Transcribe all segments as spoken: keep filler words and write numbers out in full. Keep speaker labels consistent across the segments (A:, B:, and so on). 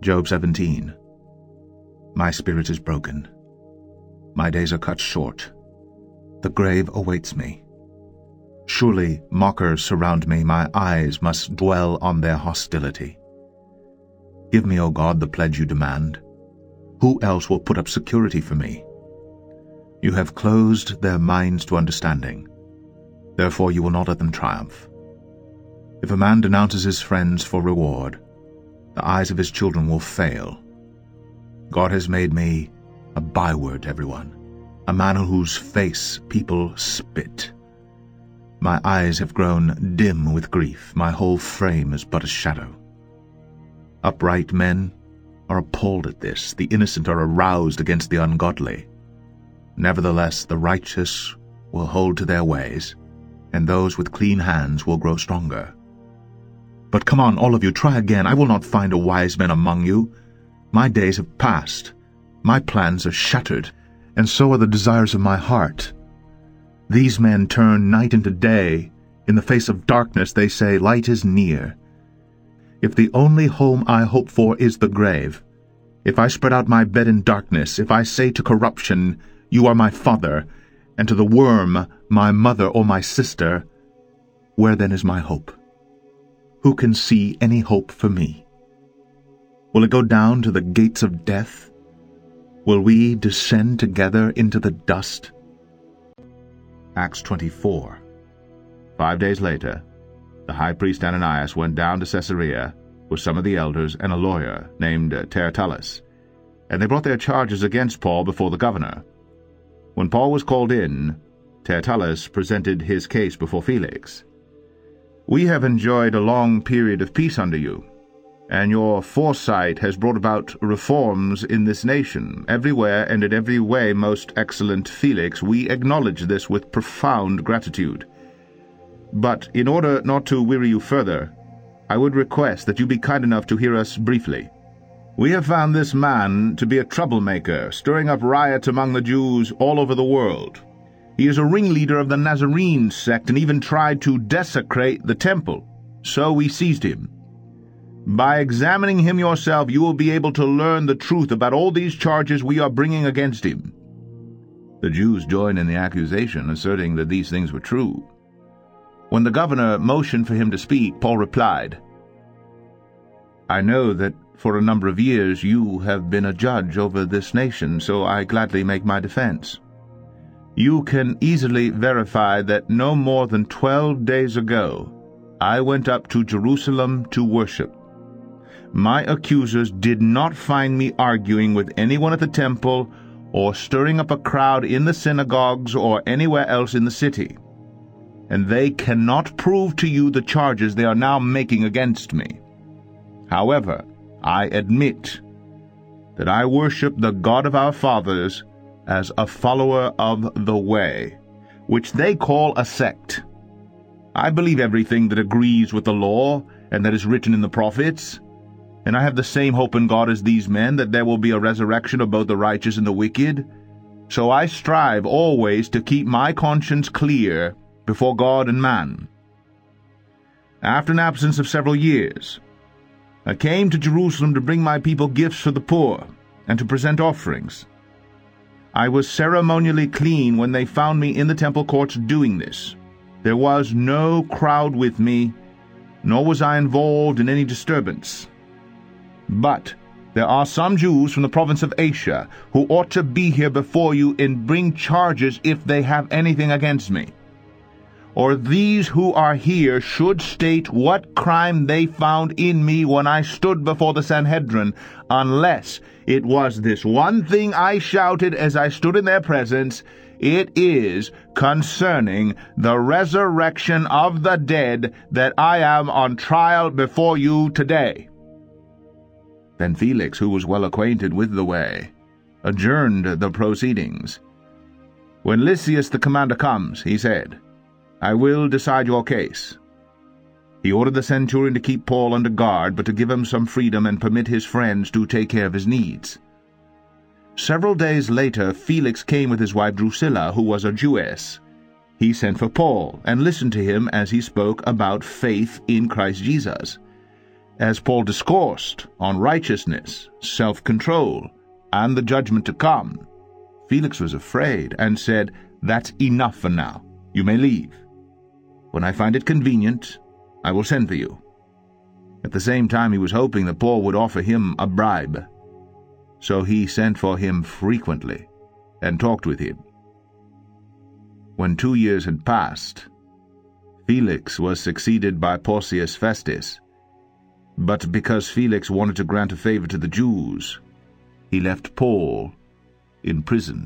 A: Job seventeen. My spirit is broken. My days are cut short. The grave awaits me. Surely mockers surround me, my eyes must dwell on their hostility. Give me, O God, the pledge you demand. Who else will put up security for me? You have closed their minds to understanding. Therefore you will not let them triumph. If a man denounces his friends for reward, the eyes of his children will fail. God has made me a byword to everyone, a man on whose face people spit. My eyes have grown dim with grief, my whole frame is but a shadow. Upright men are appalled at this, the innocent are aroused against the ungodly. Nevertheless, the righteous will hold to their ways, and those with clean hands will grow stronger. But come on, all of you, try again. I will not find a wise man among you. My days have passed. My plans are shattered, and so are the desires of my heart. These men turn night into day. In the face of darkness they say, light is near. If the only home I hope for is the grave, if I spread out my bed in darkness, if I say to corruption, you are my father, and to the worm, my mother or my sister, where then is my hope? Who can see any hope for me? Will it go down to the gates of death? Will we descend together into the dust? Acts twenty-four. Five days later, the high priest Ananias went down to Caesarea with some of the elders and a lawyer named Tertullus, and they brought their charges against Paul before the governor. When Paul was called in, Tertullus presented his case before Felix. We have enjoyed a long period of peace under you, and your foresight has brought about reforms in this nation, everywhere and in every way, most excellent Felix. We acknowledge this with profound gratitude. But in order not to weary you further, I would request that you be kind enough to hear us briefly. We have found this man to be a troublemaker, stirring up riots among the Jews all over the world. He is a ringleader of the Nazarene sect and even tried to desecrate the temple. So we seized him. By examining him yourself, you will be able to learn the truth about all these charges we are bringing against him. The Jews joined in the accusation, asserting that these things were true. When the governor motioned for him to speak, Paul replied, I know that for a number of years you have been a judge over this nation, so I gladly make my defense. You can easily verify that no more than twelve days ago I went up to Jerusalem to worship. My accusers did not find me arguing with anyone at the temple or stirring up a crowd in the synagogues or anywhere else in the city. And they cannot prove to you the charges they are now making against me. However, I admit that I worship the God of our fathers as a follower of the way, which they call a sect. I believe everything that agrees with the law and that is written in the prophets, and I have the same hope in God as these men, that there will be a resurrection of both the righteous and the wicked. So I strive always to keep my conscience clear before God and man. After an absence of several years, I came to Jerusalem to bring my people gifts for the poor and to present offerings. I was ceremonially clean when they found me in the temple courts doing this. There was no crowd with me, nor was I involved in any disturbance. But there are some Jews from the province of Asia who ought to be here before you and bring charges if they have anything against me. Or these who are here should state what crime they found in me when I stood before the Sanhedrin, unless it was this one thing I shouted as I stood in their presence, it is concerning the resurrection of the dead that I am on trial before you today. Then Felix, who was well acquainted with the way, adjourned the proceedings. When Lysias the commander comes, he said, I will decide your case. He ordered the centurion to keep Paul under guard, but to give him some freedom and permit his friends to take care of his needs. Several days later, Felix came with his wife Drusilla, who was a Jewess. He sent for Paul, and listened to him as he spoke about faith in Christ Jesus. as Paul discoursed on righteousness, self-control, and the judgment to come, Felix was afraid and said, "That's enough for now. You may leave. When I find it convenient, I will send for you." At the same time, he was hoping that Paul would offer him a bribe. So he sent for him frequently and talked with him. When two years had passed, Felix was succeeded by Porcius Festus, but because Felix wanted to grant a favor to the Jews, he left Paul in prison.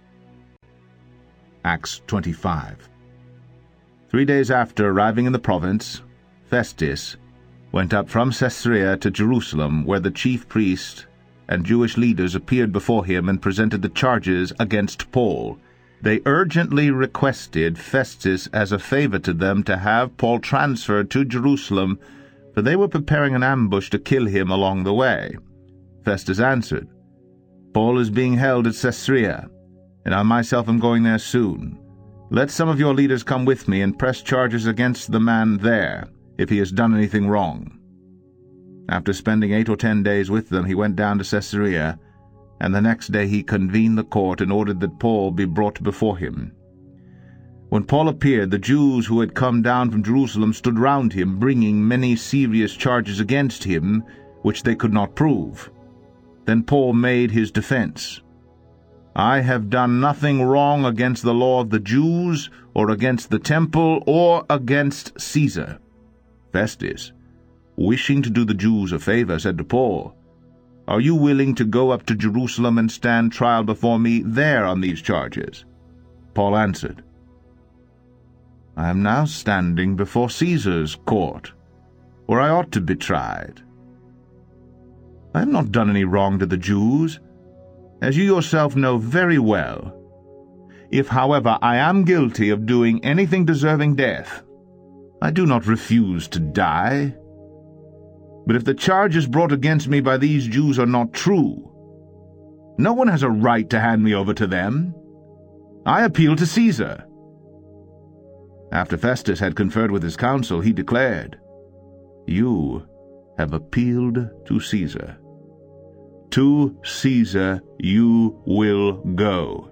A: Acts twenty-five. Three days after arriving in the province, Festus went up from Caesarea to Jerusalem, where the chief priest and Jewish leaders appeared before him and presented the charges against Paul. They urgently requested Festus as a favor to them to have Paul transferred to Jerusalem, for they were preparing an ambush to kill him along the way. Festus answered, "Paul is being held at Caesarea, and I myself am going there soon. Let some of your leaders come with me and press charges against the man there, if he has done anything wrong." After spending eight or ten days with them, he went down to Caesarea, and the next day he convened the court and ordered that Paul be brought before him. When Paul appeared, the Jews who had come down from Jerusalem stood round him, bringing many serious charges against him, which they could not prove. Then Paul made his defense. "I have done nothing wrong against the law of the Jews, or against the temple, or against Caesar." Festus, wishing to do the Jews a favor, said to Paul, "Are you willing to go up to Jerusalem and stand trial before me there on these charges?" Paul answered, "I am now standing before Caesar's court, where I ought to be tried. I have not done any wrong to the Jews, as you yourself know very well. If, however, I am guilty of doing anything deserving death, I do not refuse to die. But if the charges brought against me by these Jews are not true, no one has a right to hand me over to them. I appeal to Caesar." After Festus had conferred with his council, he declared, "You have appealed to Caesar. To Caesar you will go."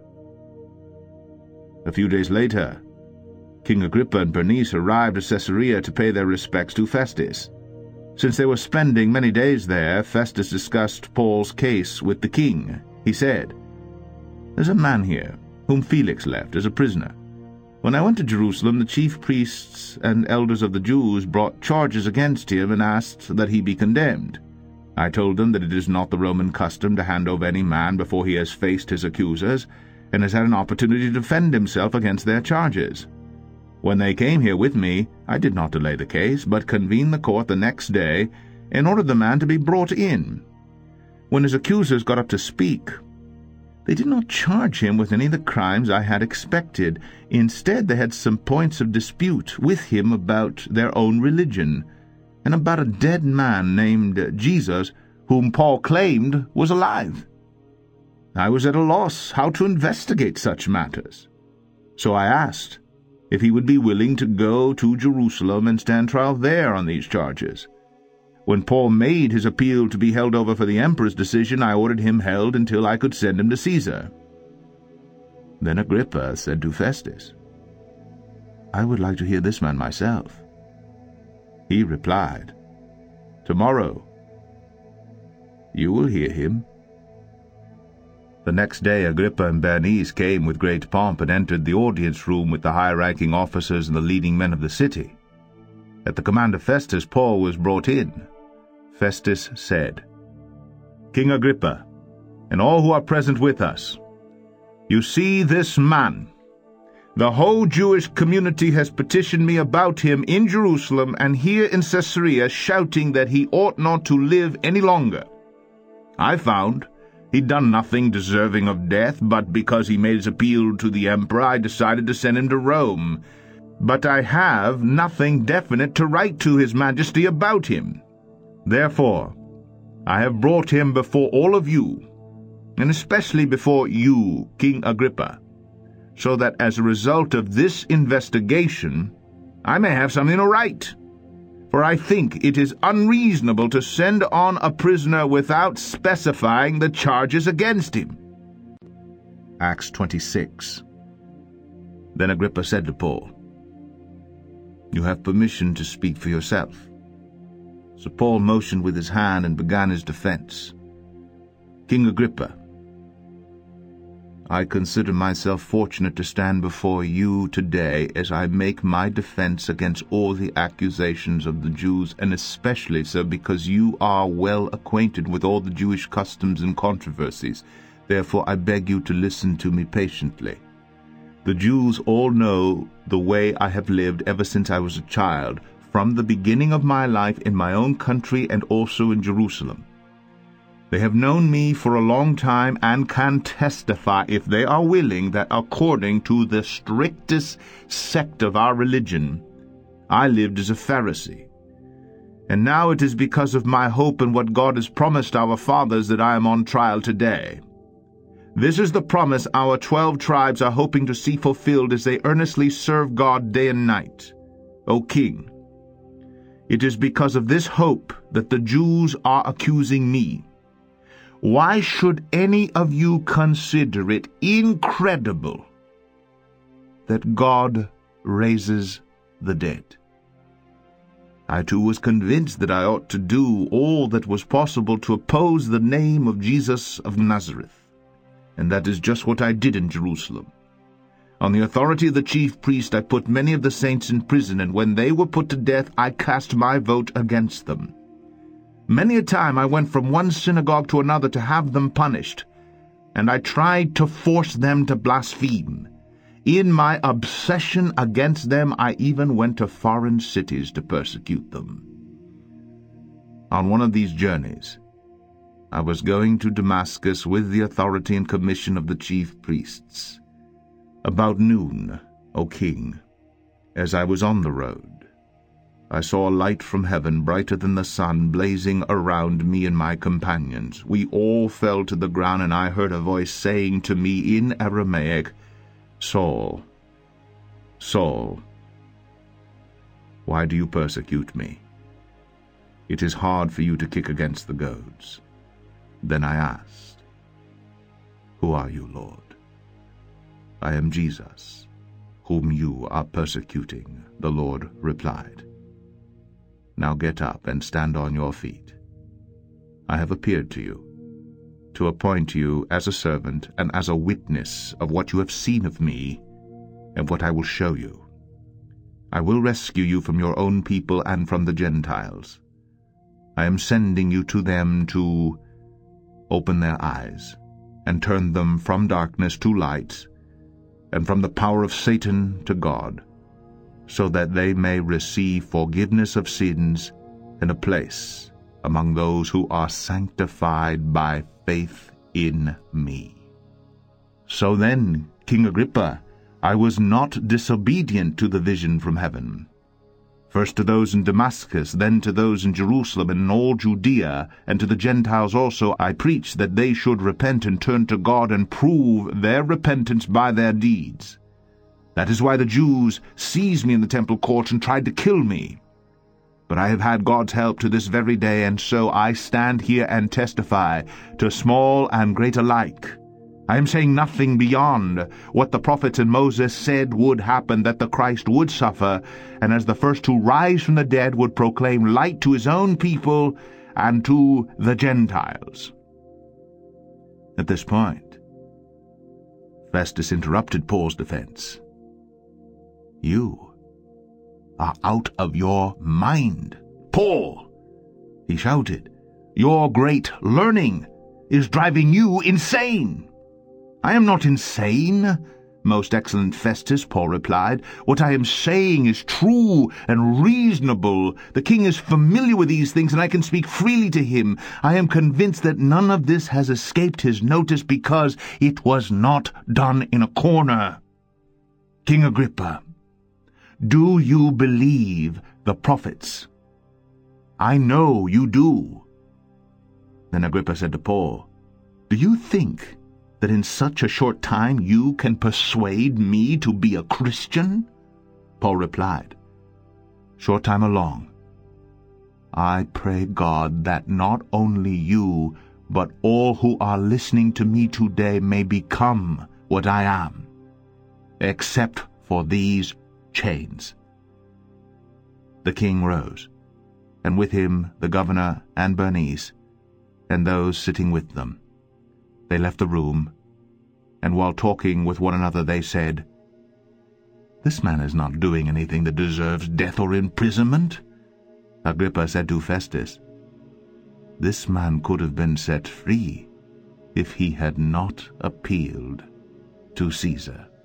A: A few days later, King Agrippa and Bernice arrived at Caesarea to pay their respects to Festus. Since they were spending many days there, Festus discussed Paul's case with the king. He said, "There's a man here, whom Felix left as a prisoner. When I went to Jerusalem, the chief priests and elders of the Jews brought charges against him and asked that he be condemned. I told them that it is not the Roman custom to hand over any man before he has faced his accusers and has had an opportunity to defend himself against their charges. When they came here with me, I did not delay the case, but convened the court the next day and ordered the man to be brought in. When his accusers got up to speak, they did not charge him with any of the crimes I had expected. Instead, they had some points of dispute with him about their own religion, and about a dead man named Jesus, whom Paul claimed was alive. I was at a loss how to investigate such matters. So I asked if he would be willing to go to Jerusalem and stand trial there on these charges. When Paul made his appeal to be held over for the emperor's decision, I ordered him held until I could send him to Caesar." Then Agrippa said to Festus, "I would like to hear this man myself." He replied, "Tomorrow you will hear him." The next day Agrippa and Bernice came with great pomp and entered the audience room with the high-ranking officers and the leading men of the city. At the command of Festus, Paul was brought in. Festus said, "King Agrippa, and all who are present with us, you see this man. The whole Jewish community has petitioned me about him in Jerusalem and here in Caesarea, shouting that he ought not to live any longer. I found he'd done nothing deserving of death, but because he made his appeal to the emperor, I decided to send him to Rome. But I have nothing definite to write to his majesty about him. Therefore, I have brought him before all of you, and especially before you, King Agrippa, so that as a result of this investigation, I may have something to write. For I think it is unreasonable to send on a prisoner without specifying the charges against him. Acts twenty-six. Then Agrippa said to Paul, You have permission to speak for yourself. So Paul motioned with his hand and began his defense. King Agrippa, I consider myself fortunate to stand before you today as I make my defense against all the accusations of the Jews, and especially so because you are well acquainted with all the Jewish customs and controversies. Therefore I beg you to listen to me patiently. The Jews all know the way I have lived ever since I was a child, from the beginning of my life in my own country and also in Jerusalem. They have known me for a long time and can testify, if they are willing, that according to the strictest sect of our religion, I lived as a Pharisee. And now it is because of my hope in what God has promised our fathers that I am on trial today. This is the promise our twelve tribes are hoping to see fulfilled as they earnestly serve God day and night. O King, it is because of this hope that the Jews are accusing me. Why should any of you consider it incredible that God raises the dead? I too was convinced that I ought to do all that was possible to oppose the name of Jesus of Nazareth, and that is just what I did in Jerusalem. On the authority of the chief priest I put many of the saints in prison, and when they were put to death I cast my vote against them. Many a time I went from one synagogue to another to have them punished, and I tried to force them to blaspheme. In my obsession against them, I even went to foreign cities to persecute them. On one of these journeys, I was going to Damascus with the authority and commission of the chief priests. About noon, O King, as I was on the road, I saw a light from heaven brighter than the sun blazing around me and my companions. We all fell to the ground, and I heard a voice saying to me in Aramaic, Saul, Saul, why do you persecute me? It is hard for you to kick against the goads. Then I asked, Who are you, Lord? I am Jesus, whom you are persecuting, the Lord replied. Now get up and stand on your feet. I have appeared to you, to appoint you as a servant and as a witness of what you have seen of me and what I will show you. I will rescue you from your own people and from the Gentiles. I am sending you to them to open their eyes and turn them from darkness to light and from the power of Satan to God, so that they may receive forgiveness of sins and a place among those who are sanctified by faith in me. So then, King Agrippa, I was not disobedient to the vision from heaven. First to those in Damascus, then to those in Jerusalem and in all Judea, and to the Gentiles also I preached that they should repent and turn to God and prove their repentance by their deeds. That is why the Jews seized me in the temple courts and tried to kill me. But I have had God's help to this very day, and so I stand here and testify, to small and great alike. I am saying nothing beyond what the prophets and Moses said would happen, that the Christ would suffer, and as the first to rise from the dead would proclaim light to his own people and to the Gentiles. At this point, Festus interrupted Paul's defense. You are out of your mind, Paul, he shouted. Your great learning is driving you insane. I am not insane, most excellent Festus, Paul replied. What I am saying is true and reasonable. The king is familiar with these things, and I can speak freely to him. I am convinced that none of this has escaped his notice because it was not done in a corner. King Agrippa, do you believe the prophets? I know you do. Then Agrippa said to Paul, Do you think that in such a short time you can persuade me to be a Christian? Paul replied, Short time or long, I pray God that not only you, but all who are listening to me today may become what I am, except for these chains." The king rose, and with him the governor and Bernice, and those sitting with them. They left the room, and while talking with one another they said, "This man is not doing anything that deserves death or imprisonment." Agrippa said to Festus, "This man could have been set free if he had not appealed to Caesar."